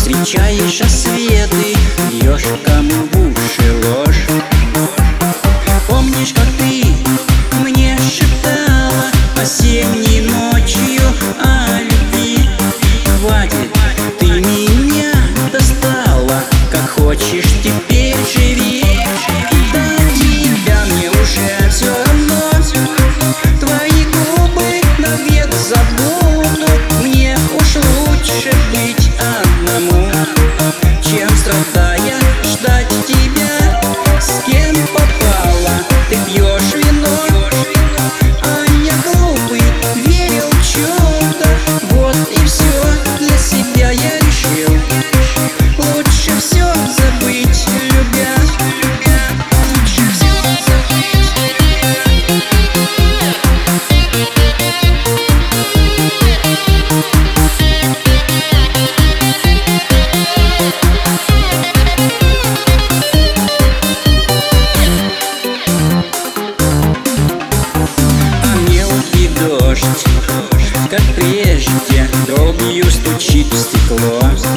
встречаешь рассветы, льешь кому в уши ложь. Помнишь, как ты мне шептала осенней ночью о любви? Хватит, ты меня достала, как хочешь теперь живи. До тебя мне уже все равно, твои губы навек забуду. Мне уж лучше быть одному, чем страдая ждать тебя. С кем попала, ты пьешь вино, а я глупый верил в чудо. Вот и все для себя я решил, лучше все забыть, любя. Лучше все забыть, дождь, как прежде, дробью стучит в стекло.